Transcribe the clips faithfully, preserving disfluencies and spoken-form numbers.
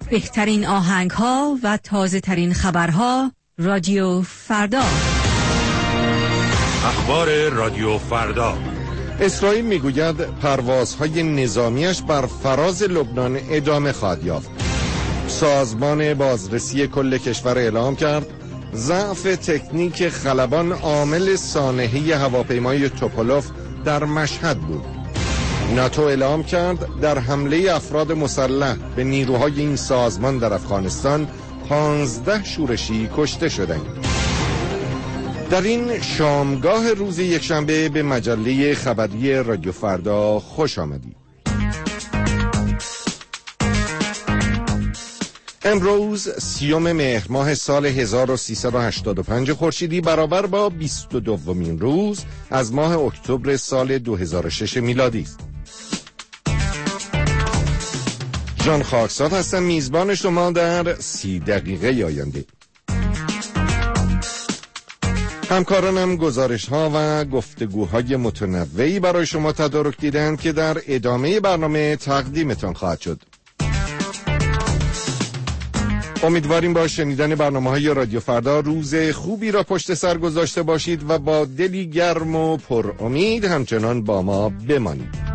بهترین آهنگ ها و تازه ترین خبرها. رادیو فردا. اخبار رادیو فردا. اسرائیل میگوید پروازهای نظامیش بر فراز لبنان ادامه خواهد یافت. سازمان بازرسی کل کشور اعلام کرد ضعف تکنیک خلبان عامل سانحه هواپیمای توپولوف در مشهد بود. ناتو اعلام کرد در حمله افراد مسلح به نیروهای این سازمان در افغانستان پانزده شورشی کشته شدند. در این شامگاه روز یکشنبه به مجله خبری رادیو فردا خوش آمدید. امروز سیوم مهر ماه سال هزار و سیصد و هشتاد و پنج خورشیدی برابر با بیست و دومین روز از ماه اکتبر سال دو هزار و شش میلادی است. جان خاکساد هستم، میزبان شما در سی دقیقه آینده. همکارانم گزارش ها و گفتگوهای متنوعی برای شما تدارک دیدند که در ادامه برنامه تقدیمتان خواهد شد. امیدواریم با شنیدن برنامه‌های رادیو فردا روز خوبی را پشت سر گذاشته باشید و با دلی گرم و پر امید همچنان با ما بمانید.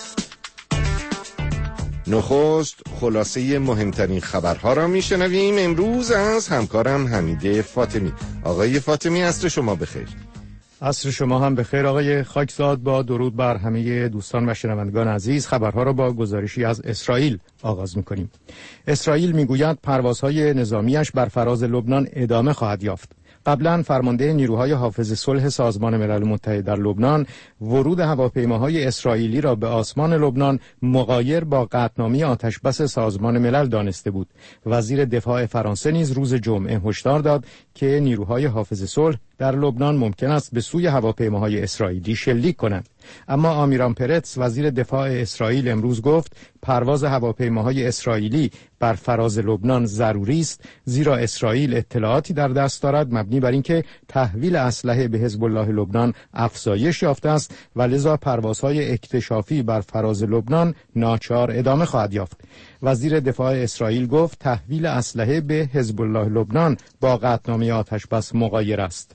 نخست خلاصه مهمترین خبرها را میشنویم امروز از همکارم حمید فاطمی. آقای فاطمی عصر شما بخیر. عصر شما هم بخیر آقای خاکزاد. با درود بر همه دوستان و شنوندگان عزیز، خبرها را با گزارشی از اسرائیل آغاز می‌کنیم. اسرائیل میگوید پروازهای نظامیش بر فراز لبنان ادامه خواهد یافت. قبلا فرمانده نیروهای حافظ صلح سازمان ملل متحد در لبنان ورود هواپیماهای اسرائیلی را به آسمان لبنان مغایر با قطعنامه آتشبس سازمان ملل دانسته بود. وزیر دفاع فرانسه نیز روز جمعه هشدار داد که نیروهای حافظ صلح در لبنان ممکن است به سوی هواپیماهای اسرائیلی شلیک کنند. اما آمیران پرتس وزیر دفاع اسرائیل امروز گفت پرواز هواپیماهای اسرائیلی بر فراز لبنان ضروری است، زیرا اسرائیل اطلاعاتی در دست دارد مبنی بر اینکه تحویل اسلحه به حزب الله لبنان افزایش یافته است و لذا پروازهای اکتشافی بر فراز لبنان ناچار ادامه خواهد یافت. وزیر دفاع اسرائیل گفت تحویل اسلحه به حزب الله لبنان با قطعنامه آتشبس مغایر است.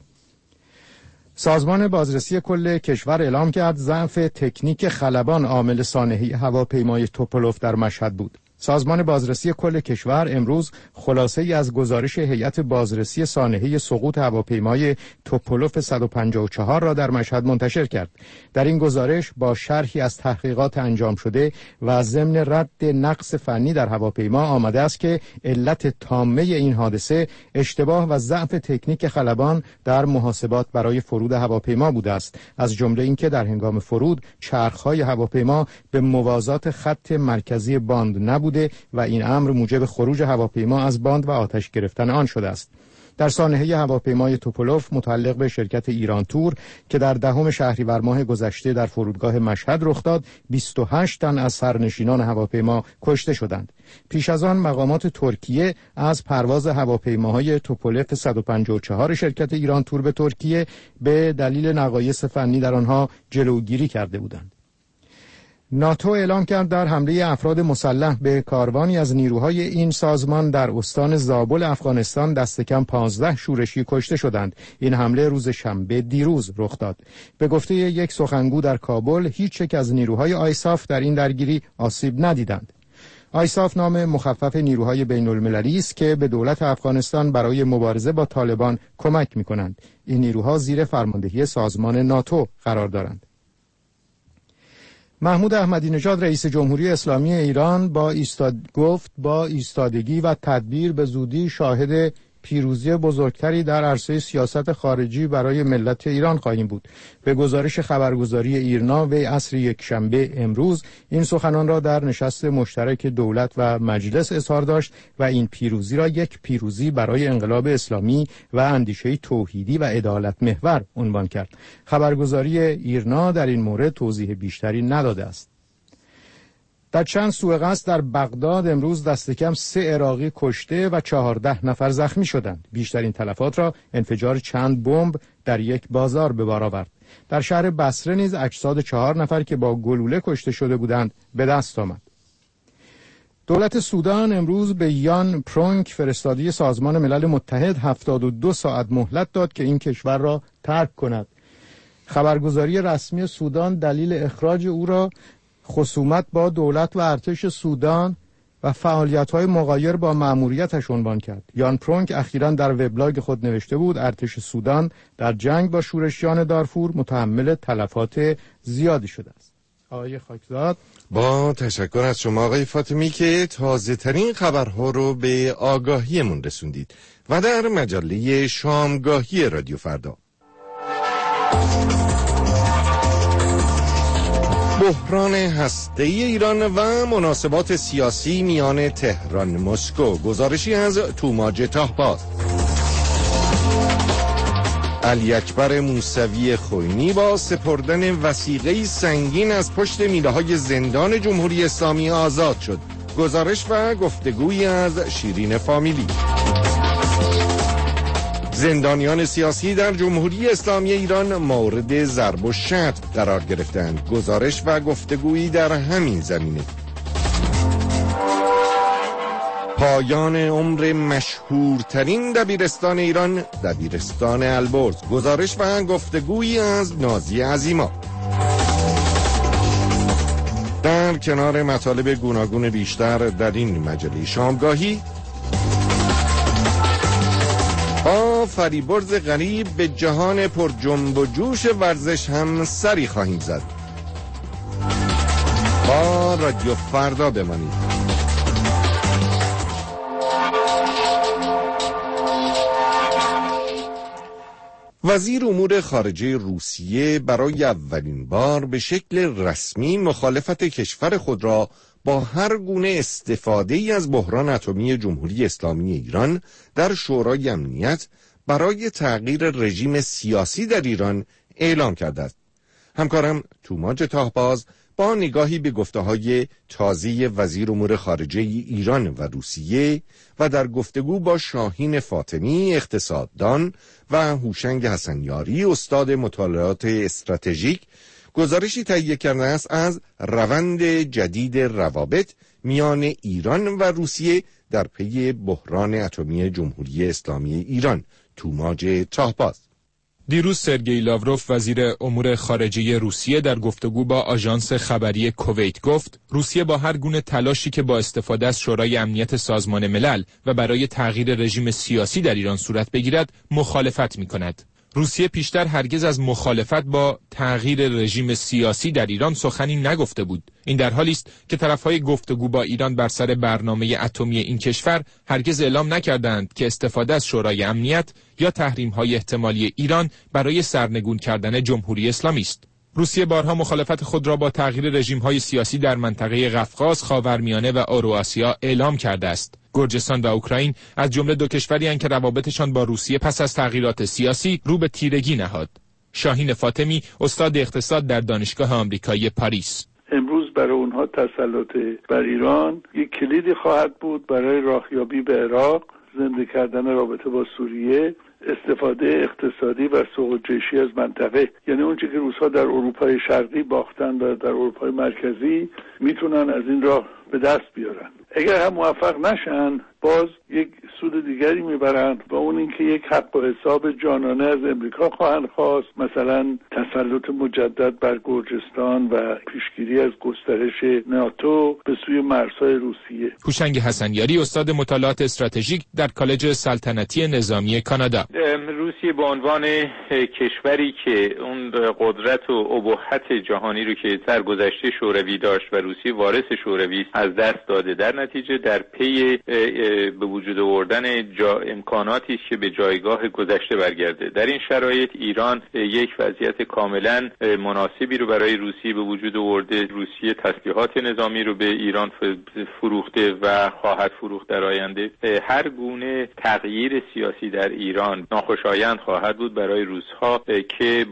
سازمان بازرسی کل کشور اعلام کرد ضعف تکنیک خلبان عامل سانحه هواپیمای توپولوف در مشهد بود. سازمان بازرسی کل کشور امروز خلاصه‌ای از گزارش هیئت بازرسی سانحه سقوط هواپیمای توپولوف صد و پنجاه و چهار را در مشهد منتشر کرد. در این گزارش با شرحی از تحقیقات انجام شده و ضمن رد نقص فنی در هواپیما آمده است که علت تامه این حادثه اشتباه و ضعف تکنیک خلبان در محاسبات برای فرود هواپیما بوده است، از جمله اینکه در هنگام فرود چرخ‌های هواپیما به موازات خط مرکزی باند نبود و این امر موجب خروج هواپیما از باند و آتش گرفتن آن شده است. در سانحه هواپیمای توپولوف متعلق به شرکت ایران تور که در دهم شهریور ماه گذشته در فرودگاه مشهد رخ داد، بیست و هشت تن از سرنشینان هواپیما کشته شدند. پیش از آن مقامات ترکیه از پرواز هواپیماهای توپولوف صد و پنجاه و چهار شرکت ایران تور به ترکیه به دلیل نقایص فنی در آنها جلوگیری کرده بودند. ناتو اعلام کرد در حمله افراد مسلح به کاروانی از نیروهای این سازمان در استان زابل افغانستان دست کم پانزده شورشی کشته شدند. این حمله روز شنبه دیروز رخ داد. به گفته یک سخنگو در کابل، هیچ یک از نیروهای آیساف در این درگیری آسیب ندیدند. آیساف نام مخفف نیروهای بین المللی است که به دولت افغانستان برای مبارزه با طالبان کمک می‌کنند. این نیروها زیر فرماندهی سازمان ناتو قرار دارند. محمود احمدی نژاد رئیس جمهوری اسلامی ایران با ایستاد گفت با ایستادگی و تدبیر به زودی شاهد پیروزی بزرگتری در عرصه سیاست خارجی برای ملت ایران خواهیم بود. به گزارش خبرگزاری ایرنا وی عصر یکشنبه امروز این سخنان را در نشست مشترک دولت و مجلس اظهار داشت و این پیروزی را یک پیروزی برای انقلاب اسلامی و اندیشه توحیدی و عدالت محور عنوان کرد. خبرگزاری ایرنا در این مورد توضیح بیشتری نداده است. در چند سوء قصد در بغداد امروز دست کم سه عراقی کشته و چهارده نفر زخمی شدند. بیشترین تلفات را انفجار چند بمب در یک بازار به بار آورد. در شهر بصره نیز اجساد چهار نفر که با گلوله کشته شده بودند به دست آمد. دولت سودان امروز به یان پرونک فرستادی سازمان ملل متحد هفتاد و دو ساعت مهلت داد که این کشور را ترک کند. خبرگزاری رسمی سودان دلیل اخراج او را خصومت با دولت و ارتش سودان و فعالیت‌های مغایر با مأموریتش عنوان کرد. یان پرونک اخیراً در وبلاگ خود نوشته بود ارتش سودان در جنگ با شورشیان دارفور متحمل تلفات زیادی شده است. آقای خاکزاد، با تشکر از شما آقای فاطمی که تازه ترین خبرها رو به آگاهیمون رسوندید و در مجله شامگاهی رادیو فردا. بحران هسته‌ای ایران و مناسبات سیاسی میان تهران مسکو، گزارشی از توماج تاهباز. علی اکبر موسوی خوئینی با سپردن وثیقه‌ای سنگین از پشت میله‌های زندان جمهوری اسلامی آزاد شد، گزارش و گفتگویی از شیرین فامیلی. زندانیان سیاسی در جمهوری اسلامی ایران مورد ضرب و شتم قرار گرفتند، گزارش و گفتگویی در همین زمینه. پایان عمر مشهورترین دبیرستان ایران، دبیرستان البرز، گزارش و گفتگویی از نازی عظیما. در کنار مطالب گوناگون بیشتر در این مجله شامگاهی، با فریبرز غریب به جهان پر جنب و جوش ورزش هم سری خواهیم زد. با رادیو فردا بمانید. وزیر امور خارجه روسیه برای اولین بار به شکل رسمی مخالفت کشور خود را با هر گونه استفاده‌ای از بحران اتمی جمهوری اسلامی ایران در شورای امنیت برای تغییر رژیم سیاسی در ایران اعلام کرده است. همکارم توماج تاهباز با نگاهی به گفته‌های تازه وزیر امور خارجه ایران و روسیه و در گفتگو با شاهین فاطمی اقتصاددان و هوشنگ حسنیاری استاد مطالعات استراتژیک گزارشی تهیه کرده است از روند جدید روابط میان ایران و روسیه در پی بحران اتمی جمهوری اسلامی ایران. توماج تاهباز. دیروز سرگئی لاوروف وزیر امور خارجه روسیه در گفتگو با آژانس خبری کویت گفت روسیه با هر گونه تلاشی که با استفاده از شورای امنیت سازمان ملل و برای تغییر رژیم سیاسی در ایران صورت بگیرد مخالفت می‌کند. روسیه پیشتر هرگز از مخالفت با تغییر رژیم سیاسی در ایران سخنی نگفته بود. این در حالی است که طرفهای گفتگو با ایران بر سر برنامه اتمی این کشور هرگز اعلام نکردند که استفاده از شورای امنیت یا تحریم‌های احتمالی ایران برای سرنگون کردن جمهوری اسلامی است. روسیه بارها مخالفت خود را با تغییر رژیم‌های سیاسی در منطقه قفقاز، خاورمیانه و اوراسیا اعلام کرده است. گرجستان و اوکراین از جمله دو کشوری هستند که روابطشان با روسیه پس از تغییرات سیاسی رو به تیرگی نهاد. شاهین فاطمی استاد اقتصاد در دانشگاه آمریکایی پاریس: امروز برای اونها تسلط بر ایران یک کلیدی خواهد بود برای راهیابی به عراق، زنده کردن رابطه با سوریه، استفاده اقتصادی و سوق جیشی از منطقه. یعنی اونچه که روس‌ها در اروپای شرقی باختن و در اروپای مرکزی میتونن از این راه به دست بیارن. اگر هم موفق نشن باز یک سود دیگری میبرن و اون اینکه یک حق و حساب جانانه از امریکا خواهند خواست، مثلا تسلط مجدد بر گرجستان و پیشگیری از گسترش ناتو به سوی مرزهای روسیه. هوشنگ حسنیاری استاد مطالعات استراتژیک در کالج سلطنتی نظامی کانادا: روسیه به عنوان کشوری که اون قدرت و ابهت جهانی رو که در گذشته شوروی داشت و روسیه وارث شوروی از دست داده، در نتیجه در پی به وجود آوردن جا امکاناتی است که به جایگاه گذشته برگرده. در این شرایط ایران یک وضعیت کاملا مناسبی رو برای روسیه به وجود آورده. روسیه تسلیحات نظامی رو به ایران فروخته و خواهد فروخت در آینده. هر گونه تغییر سیاسی در ایران ناخوشایند خواهد بود برای روس‌ها که با وضعیت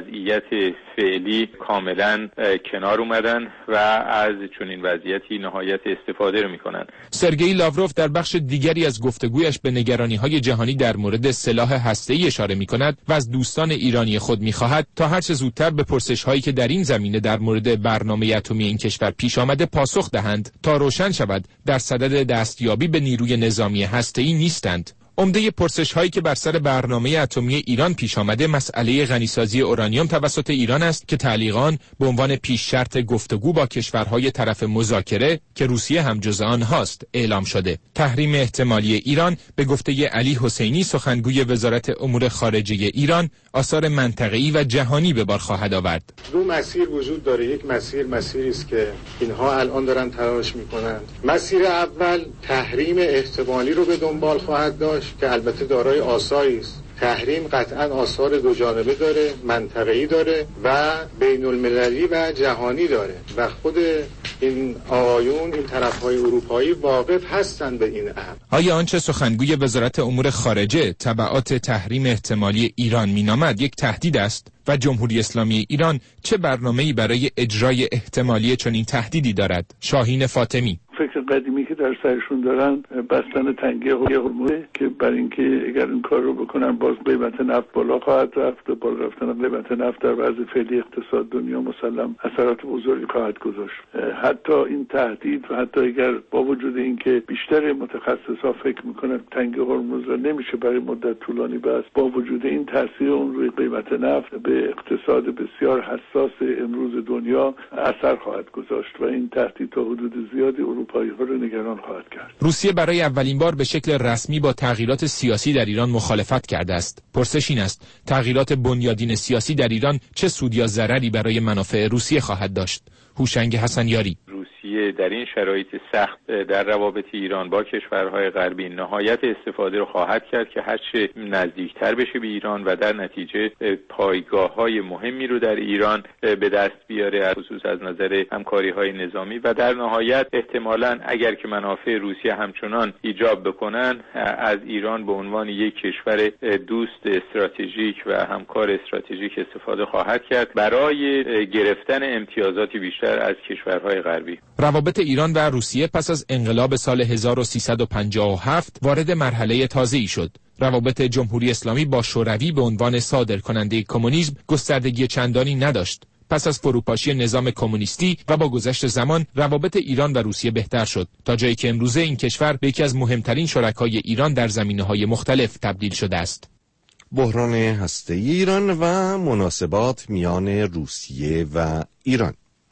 وضعیت فعلی کاملا کنار اومدن و از چنین وضعیتی نهایت استفاده رو میکنن. سرگئی لاوروف در بخش دیگری از گفتگویش به نگرانی‌های جهانی در مورد سلاح هسته‌ای اشاره می‌کند و از دوستان ایرانی خود می‌خواهد تا هر چه زودتر به پرسش‌هایی که در این زمینه در مورد برنامه اتمی این کشور پیش آمده پاسخ دهند تا روشن شود در صدد دستیابی به نیروی نظامی هسته‌ای نیستند. عمده پرسش‌هایی که بر سر برنامه اتمی ایران پیش آمده مسئله غنیسازی اورانیوم توسط ایران است که تعلیقان به عنوان پیش شرط گفتگو با کشورهای طرف مذاکره که روسیه هم جزء آنهاست اعلام شده. تحریم احتمالی ایران به گفته علی حسینی سخنگوی وزارت امور خارجه ایران آثار منطقه‌ای و جهانی به بار خواهد آورد. دو مسیر وجود داره. یک مسیر مسیری است که اینها الان دارن تلاش می‌کنند. مسیر اول تحریم احتمالی رو به دنبال خواهد داشت که البته دارای آثاری است. تحریم قطعا آثار دو جانبه داره، منطقه‌ای داره و بین المللی و جهانی داره و خود این آقایون این طرف‌های اروپایی واقف هستند به این امر. آیا آنچه سخنگوی وزارت امور خارجه تبعات تحریم احتمالی ایران مینامد یک تهدید است و جمهوری اسلامی ایران چه برنامه‌ای برای اجرای احتمالی چنین تهدیدی دارد؟ شاهین فاطمی: فکر قدیمی که در سرشون دارن بستن تنگه هرمز که برای اینکه اگر این کار رو بکنن باز قیمت نفت بالا خواهد رفت و بالا رفتن قیمت نفت در وضع فعلی اقتصاد دنیا مسلم اثرات بزرگی خواهد گذاشت. حتی این تهدید و حتی اگر با وجود اینکه بیشتر متخصصا فکر میکنن تنگه هرمز رو نمیشه برای مدت طولانی بست، با وجود این تاثیر اون روی قیمت نفت به اقتصاد بسیار حساس امروز دنیا اثر خواهد گذاشت و این تهدید تا حدود زیادی اروپایی ها رو نگران خواهد کرد. روسیه برای اولین بار به شکل رسمی با تغییرات سیاسی در ایران مخالفت کرده است. پرسش این است: تغییرات بنیادین سیاسی در ایران چه سود یا ضرری برای منافع روسیه خواهد داشت؟ هوشنگ حسنیاری: روسیه در این شرایط سخت در روابط ایران با کشورهای غربی نهایت استفاده رو خواهد کرد که هرچه نزدیکتر بشه به ایران و در نتیجه پایگاه‌های مهمی رو در ایران به دست بیاره، خصوص از نظر همکاری‌های نظامی، و در نهایت احتمالاً اگر که منافع روسیه همچنان ایجاب بکنن از ایران به عنوان یک کشور دوست استراتژیک و همکار استراتژیک استفاده خواهد کرد برای گرفتن امتیازاتی بیشتر از کشورهای غربی. روابط ایران و روسیه پس از انقلاب سال هزار و سیصد و پنجاه و هفت وارد مرحله تازه‌ای شد. روابط جمهوری اسلامی با شوروی به عنوان صادرکننده کمونیسم گستردگی چندانی نداشت. پس از فروپاشی نظام کمونیستی و با گذشت زمان روابط ایران و روسیه بهتر شد تا جایی که امروزه این کشور به یکی از مهمترین شرکای ایران در زمینه‌های مختلف تبدیل شده است. بحران هسته‌ای ایران و مناسبات میان روسیه و ایران.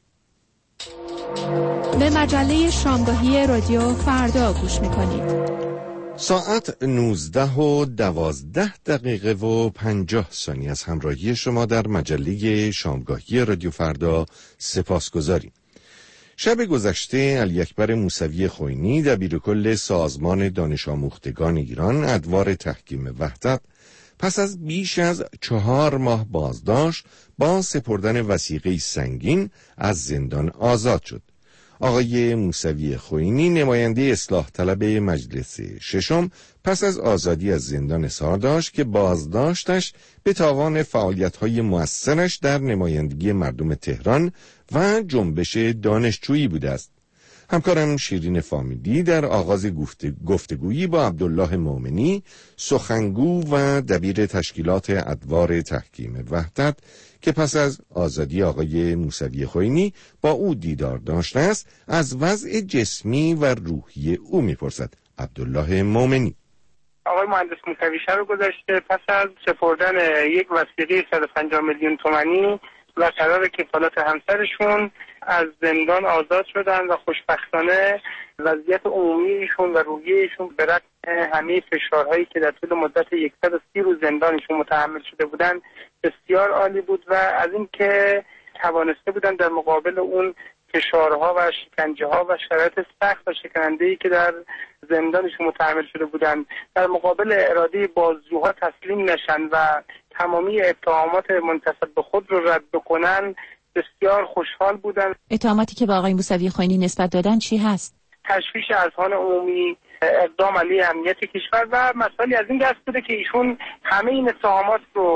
به مجله شامگاهی رادیو فردا گوش میکنید. ساعت نوزده و دوازده دقیقه و پنجاه ثانیه از همراهی شما در مجله شامگاهی رادیو فردا سپاسگزاریم. شب گذشته علی اکبر موسوی خوئینی دبیرکل سازمان دانش آموختگان ایران ادوار تحکیم وحدت پس از بیش از چهار ماه بازداشت با سپردن وثیقه سنگین از زندان آزاد شد. آقای موسوی خوئینی نماینده اصلاح طلب مجلس ششم پس از آزادی از زندان اظهار داشت که بازداشتش به تاوان فعالیت‌های مؤثرش در نمایندگی مردم تهران و جنبش دانشجویی بوده است. همکارم شیرین فامیلی در آغاز گفتگویی با عبدالله مومنی سخنگو و دبیر تشکیلات ادوار تحکیم وحدت که پس از آزادی آقای موسوی خوئینی با او دیدار داشته است از وضع جسمی و روحی او میپرسد. عبدالله مومنی: آقای مهندس موسوی شب گذشته پس از سپردن یک وثیقه صد و پنجاه میلیون تومانی و قرار کفالت همسرشون از زندان آزاد شدن و خوشبختانه وضعیت عمومی ایشون و روحی ایشون به رغم همه فشارهایی که در طول مدت صد و سی روز زندانشون متحمل شده بودن بسیار عالی بود و از اینکه توانسته بودن در مقابل اون فشارها و شکنجه ها و شرایط سخت و شکننده‌ای که در زندانشون متحمل شده بودن در مقابل اراده بازجوها تسلیم نشن و تمامی اتهامات منتسب به خود رو رد بکنن بسیار خوشحال بودن. اتهاماتی که به آقای موسوی خوئینی نسبت دادن چی هست؟ تشویش اذهان عمومی، اقدام علیه امنیت کشور و مسائلی از این دست بوده که ایشون همه این اتهامات رو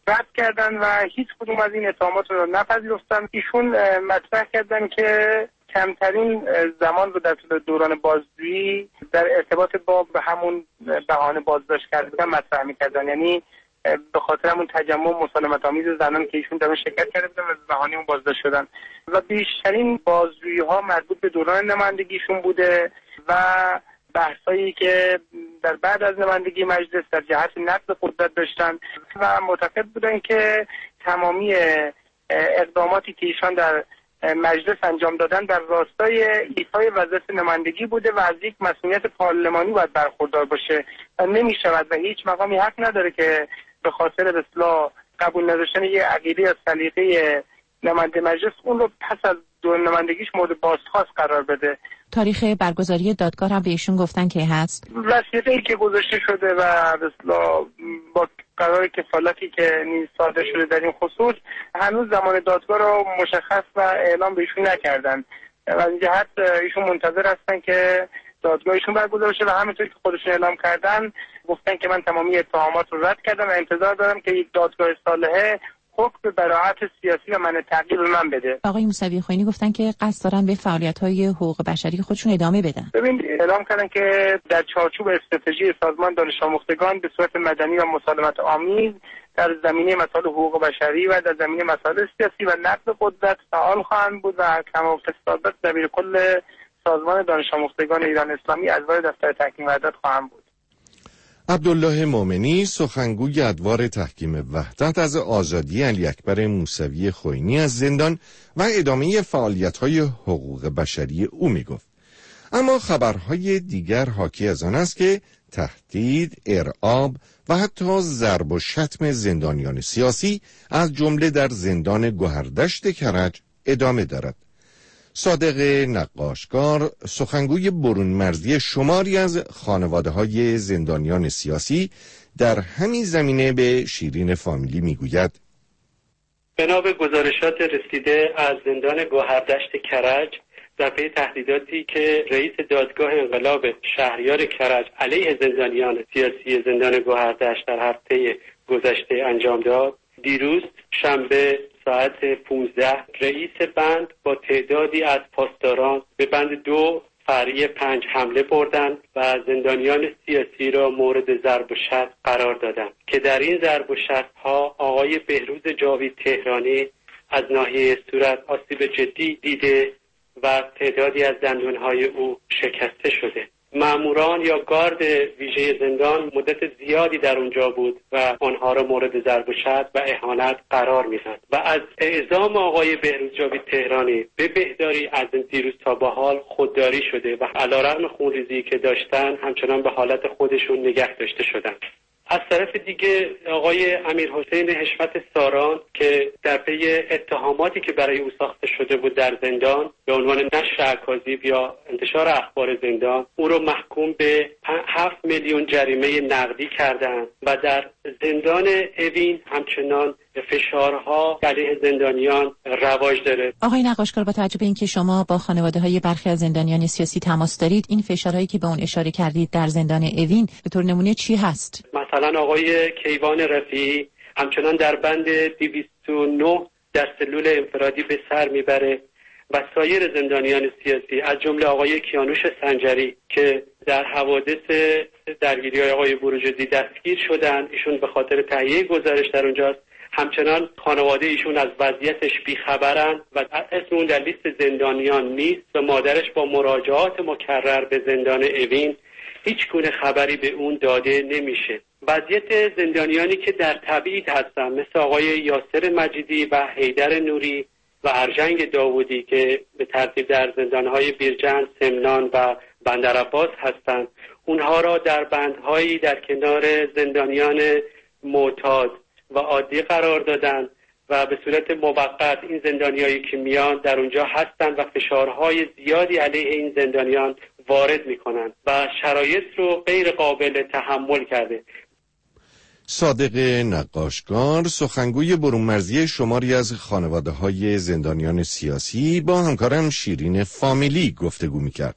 رد کردن و هیچ کدوم از این اتهامات رو نپذیرفتن. ایشون مطرح کردن که کمترین زمان رو در طول دوران بازجویی در ارتباط با به همون بهانه بازداشت کردن مطرح می‌کردن، یعنی به خاطر همون تجمع مسالمت آمیز زنان که ایشون در شرکت کرده بودن و بهانه اون بازداشت شدن و بیشترین بازجویی‌ها مربوط به دوران نمایندگیشون بوده و بحثایی که در بعد از نمایندگی مجلس در جهت نقض قدرت داشتن و معتقد بودن که تمامی اقداماتی که ایشان در مجلس انجام دادن در راستای ایفای وظیفه نمایندگی بوده و از یک مسئولیت پارلمانی باید برخوردار باشه و نمی‌شود و هیچ مقامی حق نداره که به خاطر به اصطلاح قبول نداشتن یک عقیده یا سلیقه نماینده مجلس اون رو پس از دوران نمایندگیش مورد بازخواست قرار بده. تاریخ برگزاری دادگاه هم به ایشون گفتن که هست؟ وثیقه‌ای که گذاشته شده و به اصطلاح با قرار کفالتی که نیز صادر شده در این خصوص هنوز زمان دادگاه رو مشخص و اعلام به ایشون نکردن و از این جهت ایشون منتظر هستن که دادگاهشون برگزار شه و همونطور که خودشون اعلام کردن گفتن که من تمامی اتهامات رو رد کردم و انتظار دارم که یک دادگاه صالحه حکم براعت سیاسی و منع تعقیب من بده. آقای موسوی خوئینی گفتن که قصد دارن به فعالیت‌های حقوق بشری خودشون ادامه بدن. ببین اعلام کردن که در چارچوب استراتژی سازمان دانش آموختگان به صورت مدنی و مسالمت آمیز در زمینه مسائل حقوق بشری و در زمینه مسائل سیاسی و نقض قدرت فعال خواهند بود و کما گفته صادق دبیر کل سازمان دانش آموختگان ایران اسلامی از وارد دفتر تحکیم وحدت خواهند بود. عبدالله مومنی سخنگوی ادوار تحکیم وحدت از آزادی علی اکبر موسوی خوئینی از زندان و ادامه فعالیت‌های حقوق بشری او میگفت. اما خبرهای دیگر حاکی از آن است که تهدید، ارعاب و حتی ضرب و شتم زندانیان سیاسی از جمله در زندان گوهردشت کرج ادامه دارد. صادق نقاشکار سخنگوی برون مرزی شماری از خانواده‌های زندانیان سیاسی در همین زمینه به شیرین فامیلی میگوید: بنا به گزارشات رسیده از زندان گوهردشت کرج در پی تهدیداتی که رئیس دادگاه انقلاب شهریار کرج علیه زندانیان سیاسی زندان گوهردشت در هفته گذشته انجام داد، دیروز شنبه ساعت پانزده رئیس بند با تعدادی از پاسداران به بند دو فرعی پنج حمله بردند و زندانیان سیاسی را مورد ضرب و شتم قرار دادند که در این ضرب و شتم‌ها آقای بهروز جاوید تهرانی از ناحیه صورت آسیب جدی دیده و تعدادی از دندانهای او شکسته شده. ماموران یا گارد ویژه زندان مدت زیادی در اونجا بود و آنها را مورد ضرب و شتم و اهانت قرار میداد و از اعزام آقای بهروز جاوید تهرانی به بهداری از دیروز تا به حال خودداری شده و علیرغم خونریزی که داشتن همچنان به حالت خودشون نگه داشته شدند. از طرف دیگه آقای امیرحسین حشمت ساران که در پی اتهاماتی که برای او ساخته شده بود در زندان به عنوان نشر اکاذیب یا انتشار اخبار زندان، او رو محکوم به هفت میلیون جریمه نقدی کردند و در زندان اوین همچنان فشارها علیه زندانیان رواج داره. آقای نقاشکار، با توجه به اینکه شما با خانواده‌های برخی از زندانیان سیاسی تماس دارید، این فشارهایی که به اون اشاره کردید در زندان اوین به طور نمونه چی هست؟ مثلا آقای کیوان رفیعی همچنان در بند دویست و نه در سلول انفرادی به سر میبره و سایر زندانیان سیاسی از جمله آقای کیانوش سنجری که در حوادث درگیری آقای بروجردی دستگیر شدن، ایشون به خاطر تهیه گزارش در اونجاست، همچنان خانواده ایشون از وضعیتش بیخبرن و اسم اون در لیست زندانیان نیست و مادرش با مراجعات مکرر به زندان اوین هیچ گونه خبری به اون داده نمیشه. وضعیت زندانیانی که در تبعید هستن مثل آقای یاسر مجیدی و حیدر نوری و ارجنگ داوودی که به ترتیب در زندانهای بیرجند، سمنان و بندرعباس هستند، اونها را در بندهایی در کنار زندانیان معتاد و عادی قرار دادن و به صورت موقت این زندانیایی که میان در اونجا هستند و فشارهای زیادی علیه این زندانیان وارد میکنن و شرایط رو غیر قابل تحمل کرده. صادق نقاشکار سخنگوی برون مرزی شماری از خانواده‌های زندانیان سیاسی با همکارم شیرین فامیلی گفتگو میکرد.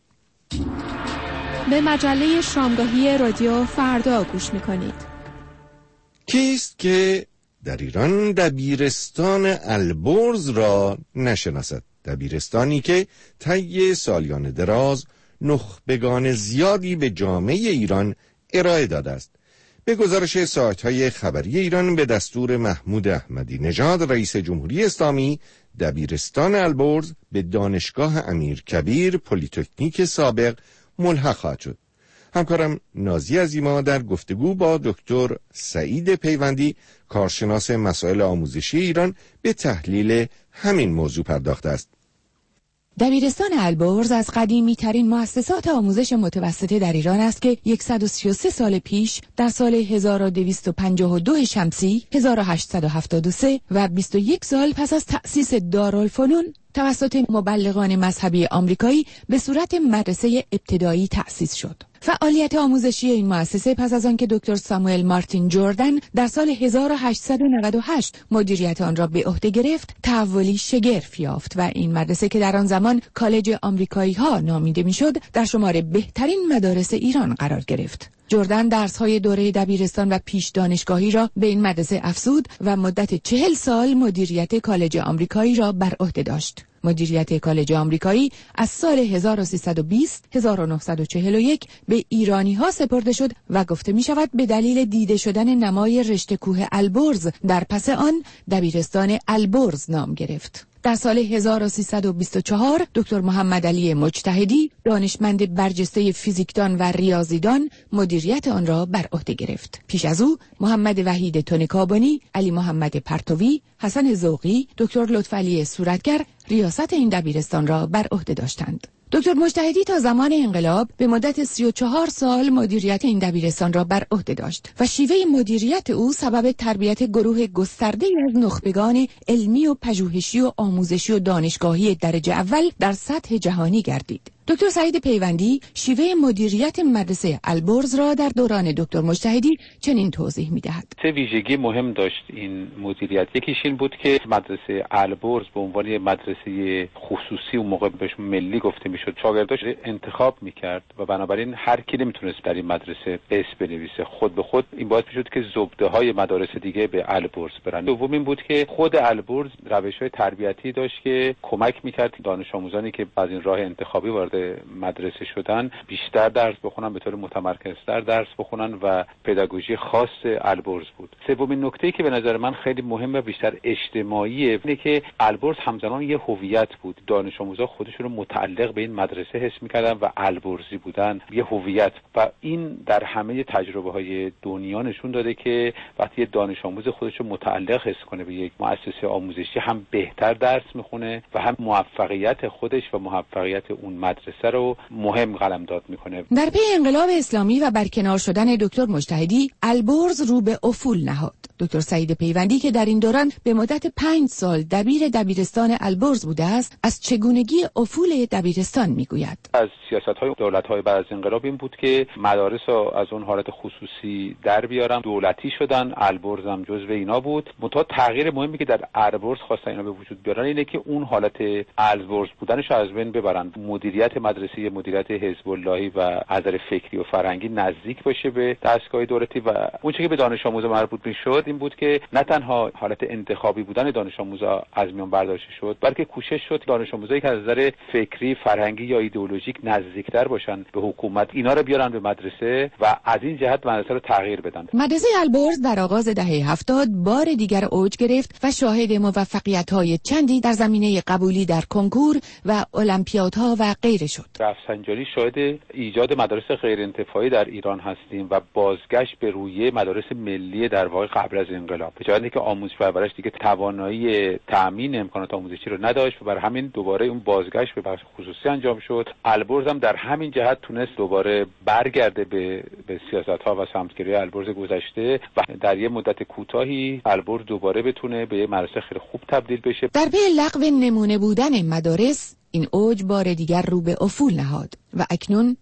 به مجله شامگاهی رادیو فردا گوش میکنید. کیست که در ایران دبیرستان البرز را نشناسد. دبیرستانی که طی سالیان دراز نخبگان زیادی به جامعه ایران ارائه داده است. به گزارش سایت‌های خبری ایران به دستور محمود احمدی نژاد رئیس جمهوری اسلامی، دبیرستان البرز به دانشگاه امیرکبیر پلی‌تکنیک سابق ملحق خواهد شد. همکارم نازی عظیما در گفتگو با دکتر سعید پیوندی، کارشناس مسائل آموزشی ایران، به تحلیل همین موضوع پرداخته است. دبیرستان البرز از قدیمی ترین مؤسسات آموزش متوسطه در ایران است که صد و سی و سه سال پیش در سال هزار و دویست و پنجاه و دو شمسی هزار و هشتصد و هفتاد و سه و بیست و یک سال پس از تأسیس دارالفنون توسط مبلغان مذهبی آمریکایی به صورت مدرسه ابتدایی تأسیس شد. فعالیت آموزشی این مؤسسه پس از آنکه دکتر ساموئل مارتین جردن در سال هزار و هشتصد و نود و هشت مدیریت آن را به عهده گرفت، تحولی شگرف یافت و این مدرسه که در آن زمان کالج آمریکایی ها نامیده میشد، در شمار بهترین مدارس ایران قرار گرفت. جردن درس‌های دوره دبیرستان و پیش دانشگاهی را به این مدرسه افزود و مدت چهل سال مدیریت کالج آمریکایی را بر عهده داشت. مدیریت کالج آمریکایی از سال هزار و سیصد و بیست تا هزار و نهصد و چهل و یک به ایرانی ها سپرده شد و گفته می شود به دلیل دیده شدن نمای رشته کوه البرز در پس آن دبیرستان البرز نام گرفت. در سال هزار و سیصد و بیست و چهار دکتر محمد علی مجتهدی، دانشمند برجسته فیزیکدان و ریاضیدان، مدیریت آن را بر عهده گرفت. پیش از او محمد وحید تنکابانی، علی محمد پرتوی، حسن ذوقی، دکتر لطفعلی صورتگر ریاست این دبیرستان را بر عهده داشتند. دکتر مجتهدی تا زمان انقلاب به مدت سی و چهار سال مدیریت این دبیرستان را بر عهده داشت و شیوه مدیریت او سبب تربیت گروه گسترده‌ای از نخبگان علمی و پژوهشی و آموزشی و دانشگاهی درجه اول در سطح جهانی گردید. دکتر سعید پیوندی شیوه مدیریت مدرسه البرز را در دوران دکتر مجتهدی چنین توضیح می‌دهد. سه ویژگی مهم داشت این مدیریت. یکیش این بود که مدرسه البرز به عنوان مدرسه خصوصی و موقع بهش ملی گفته میشد، شاگرداش انتخاب میکرد و بنابراین هر کی نمیتونست در این مدرسه اسم بنویسه. خود به خود این باعث میشد که زبده‌های مدارس دیگه به البرز برن. دوم این بود که خود البرز روش‌های تربیتی داشت که کمک میکرد دانش آموزانی که از این راه انتخابی وارد مدرسه شدن بیشتر درس بخونن، به طور متمرکزتر درس بخونن و پداگوژی خاص البرز بود. سومین نکته‌ای که به نظر من خیلی مهمه، بیشتر اجتماعیه، اینه که البرز همزمان یه هویت بود. دانش آموزا خودشون رو متعلق به این مدرسه حس می‌کردن و البرزی بودن، یه هویت، و این در همه تجربه‌های دنیا نشون داده که وقتی دانش آموز خودش رو متعلق حس کنه به یک مؤسسه آموزشی، هم بهتر درس می‌خونه و هم موفقیت خودش و موفقیت اون مدرسه رو مهم قلمداد میکنه. در پی انقلاب اسلامی و برکنار شدن دکتر مجتهدی، البرز رو به افول نهاد. دکتر سعید پیوندی که در این دوران به مدت پنج سال دبیر دبیرستان البرز بوده است، از چگونگی افول دبیرستان میگوید. از سیاست‌های دولت‌های بعد از انقلاب این بود که مدارس رو از اون حالت خصوصی در بیارن، دولتی شدن. البرز هم جزو اینا بود. منتها تغییر مهمی که در البرز خواستن اینا به وجود بیارن اینه که اون حالت البرز بودنش رو از بین ببرن. مدیریت مدرسه مدیریت حزب اللهی و از نظر فکری و فرهنگی نزدیک باشه به دستگاه دولتی و اون چیزی که به دانش آموز مربوط میشد این بود که نه تنها حالت انتخابی بودن دانش آموزا از میان برداشته شد، بلکه کوشش شد دانش آموزایی که از نظر فکری، فرهنگی یا ایدئولوژیک نزدیکتر باشن به حکومت، اینا رو بیارن به مدرسه و از این جهت مدرسه رو تغییر بدن. مدرسه البرز در آغاز دهه هفتاد بار دیگر اوج گرفت و شاهد موفقیت‌های چندی در زمینه قبولی در کنکور و المپیادها و غیره شد. رفسنجانی شاهد ایجاد مدارس غیر انتفاعی در ایران هستیم و بازگشت به رویه مدارس ملی در واقع قبل از انقلاب. به جای اینکه آموزش و پرورش دیگه توانایی تامین امکانات آموزشی رو نداشت و بر همین دوباره اون بازگشت به بخش خصوصی انجام شد. البرز هم در همین جهت تونست دوباره برگرده به به سیاست‌ها و سمتگیری البرز گذشته و در یه مدت کوتاهی البرز دوباره بتونه به مدرسه خیلی خوب تبدیل بشه. در پی لغو نمونه بودن مدارس، این اوج بار دیگر رو به افول نهاد و اکنون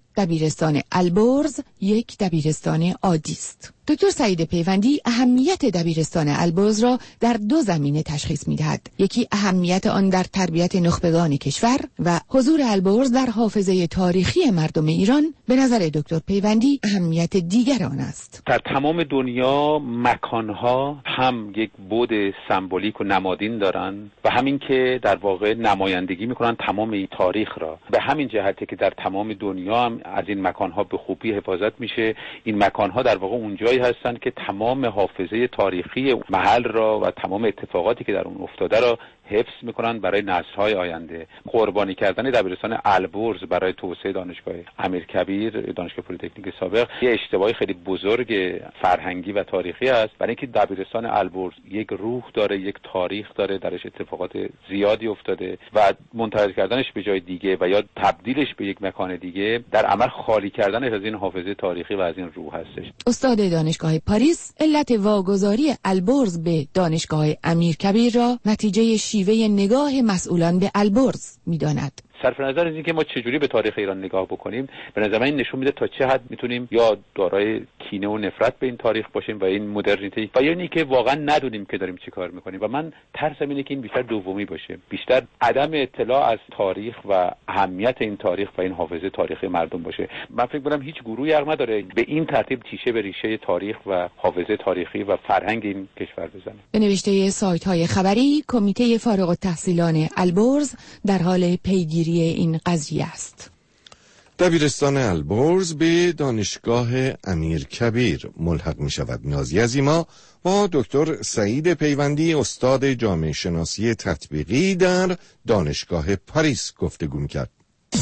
دبیرستان البرز یک دبیرستان عادی است. دکتر سعید پیوندی اهمیت دبیرستان البرز را در دو زمینه تشخیص می‌دهد. یکی اهمیت آن در تربیت نخبگان کشور و حضور البرز در حافظه تاریخی مردم ایران به نظر دکتر پیوندی اهمیت دیگر آن است. در تمام دنیا مکانها هم یک بعد سمبولیک و نمادین دارن و همین که در واقع نمایندگی میکنن تمام این تاریخ را. به همین جهته که در تمام دنیا هم از این مکانها به خوبی حفاظت میشه. این مکانها در واقع اونجایی هستند که تمام حافظه تاریخی محل را و تمام اتفاقاتی که در اون افتاده را حفظ میکنن برای نسل‌های آینده. قربانی کردن دبیرستان البرز برای توسعه دانشگاه امیرکبیر، دانشگاه پلی‌تکنیک سابق، یه اشتباهی خیلی بزرگ فرهنگی و تاریخی است، برای اینکه دبیرستان البرز یک روح داره، یک تاریخ داره، درش اتفاقات زیادی افتاده و منتقل کردنش به جای دیگه و یا تبدیلش به یک مکان دیگه در عمل خالی کردنش از این حافظه تاریخی و از این روح هستش. استاد دانشگاه پاریس علت واگذاری البرز به دانشگاه امیرکبیر را نتیجه شیوه نگاه مسئولان به البرز می‌داند. صرف نظر از اینکه ما چجوری به تاریخ ایران نگاه بکنیم، به نظر من این نشون میده تا چه حد میتونیم یا دارای کینه و نفرت به این تاریخ باشیم و این مدرنیته و یا اینکه واقعا ندونیم که داریم چی کار میکنیم. و من ترسم اینه که این بیشتر دومی باشه، بیشتر عدم اطلاع از تاریخ و اهمیت این تاریخ و این حافظه تاریخی مردم باشه. من فکر می‌کنم هیچ گروهی حق نداره به این ترتیب تیشه به ریشه تاریخ و حافظه تاریخی و فرهنگ این کشور بزنه. به نوشته سایت‌های خبری، کمیته فارغ التحصیلان البرز در حال پیگیری این قضیه است. دبیرستان البرز به دانشگاه امیرکبیر ملحق می شود. نازی عظیما با دکتر سعید پیوندی استاد جامعه شناسی تطبیقی در دانشگاه پاریس گفتگو می کرد.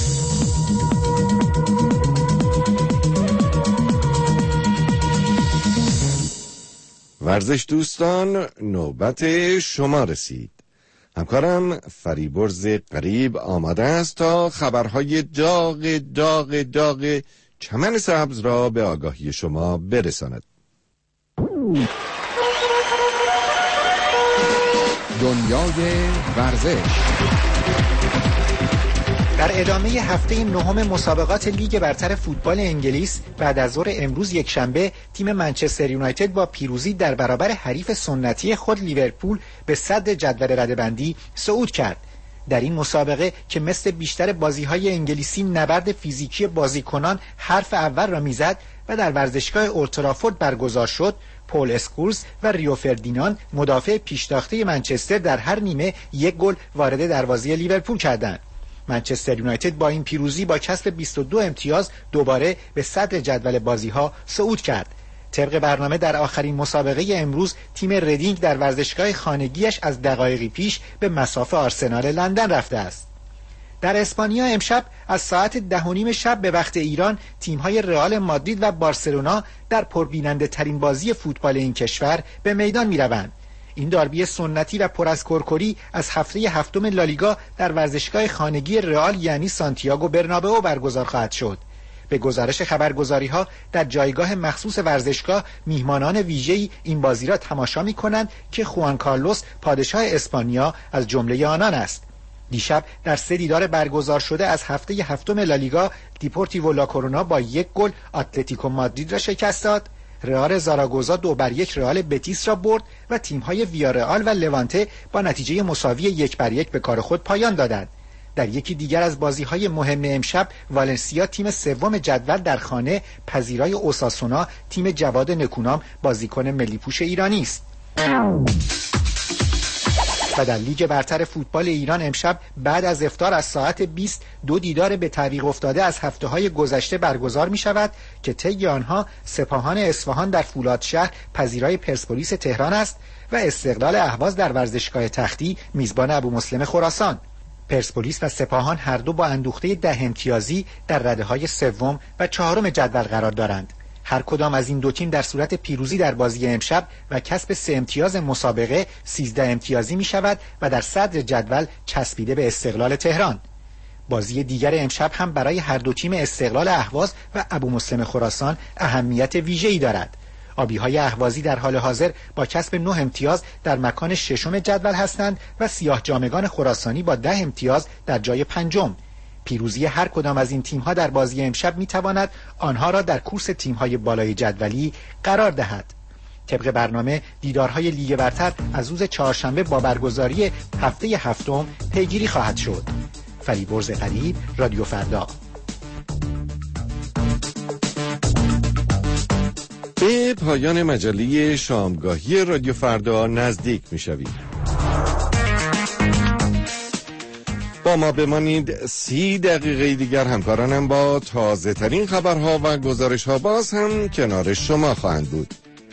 ورزش دوستان، نوبت شما رسید. همکارم فریبرز قریب آماده است تا خبرهای داغ داغ داغ چمن سبز را به آگاهی شما برساند. دنیای ورزش. در ادامه هفته نهم مسابقات لیگ برتر فوتبال انگلیس بعد از ظهر امروز یکشنبه تیم منچستر یونایتد با پیروزی در برابر حریف سنتی خود لیورپول به صدر جدول رده‌بندی صعود کرد. در این مسابقه که مثل بیشتر بازی‌های انگلیسی نبرد فیزیکی بازیکنان حرف اول را میزد و در ورزشگاه اولترافورد برگزار شد، پول اسکولز و ریو فردیناند مدافع پیشتاخته منچستر در هر نیمه یک گل وارد دروازه لیورپول کردند. منچستر یونایتد با این پیروزی با کسب بیست و دو امتیاز دوباره به صدر جدول بازی‌ها صعود کرد. طبق برنامه در آخرین مسابقه امروز تیم ردینگ در ورزشگاه خانگیش از دقایقی پیش به مصاف آرسنال لندن رفته است. در اسپانیا امشب از ساعت ده و نیم شب به وقت ایران تیم‌های رئال مادرید و بارسلونا در پربیننده ترین بازی فوتبال این کشور به میدان می‌روند. این داربی سنتی و پر از کرکری از هفته هفتم لالیگا در ورزشگاه خانگی رئال یعنی سانتیاگو برنابئو برگزار خواهد شد. به گزارش خبرگزاری‌ها در جایگاه مخصوص ورزشگاه میهمانان ویژه‌ای این بازی را تماشا می‌کنند که خوان کارلوس پادشاه اسپانیا از جمله آنان است. دیشب در سه دیدار برگزار شده از هفته هفتم لالیگا دیپورتیو لا کرونا با یک گل اتلتیکو مادرید را شکست داد. رئال زاراگوزا دو بر یک رئال بتیس را برد و تیم‌های ویارئال و لوانته با نتیجه مساوی یک بر یک به کار خود پایان دادند. در یکی دیگر از بازی‌های مهم امشب والنسیا تیم سوم جدول در خانه پذیرای اوساسونا تیم جواد نکونام بازیکن ملی‌پوش ایرانی است. و در لیگ برتر فوتبال ایران امشب بعد از افطار از ساعت بیست دو دیدار به تعویق افتاده از هفته‌های گذشته برگزار می شود که طی آنها سپاهان اصفهان در فولادشهر پذیرای پرسپولیس تهران است و استقلال اهواز در ورزشگاه تختی میزبان ابومسلم خراسان. پرسپولیس و سپاهان هر دو با اندوخته ده امتیازی در رده‌های سوم و چهارم جدول قرار دارند. هر کدام از این دو تیم در صورت پیروزی در بازی امشب و کسب سه امتیاز مسابقه سیزده امتیازی می شود و در صدر جدول چسبیده به استقلال تهران. بازی دیگر امشب هم برای هر دو تیم استقلال اهواز و ابومسلم خراسان اهمیت ویژه‌ای دارد. آبی‌های اهوازی در حال حاضر با کسب نه امتیاز در مکان ششم جدول هستند و سیاه جامگان خراسانی با ده امتیاز در جای پنجم. پیروزی هر کدام از این تیم‌ها در بازی امشب می‌تواند آنها را در کورس تیم‌های بالای جدولی قرار دهد. طبق برنامه دیدارهای لیگ برتر از روز چهارشنبه با برگزاری هفته هفتم پیگیری خواهد شد. فریبرز قریب، رادیو فردا. به پایان مجله شامگاهی رادیو فردا نزدیک می‌شویم. با ما بمانید. سی دقیقه دیگر همکارانم با تازه ترین خبرها و گزارش‌ها باز هم کنار شما خواهند بود.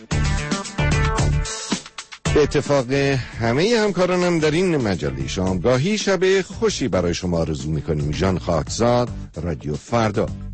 به اتفاق همه همکارانم در این مجله شامگاهی شب خوشی برای شما آرزو می‌کنیم. ژان خاکزاد، رادیو فردا.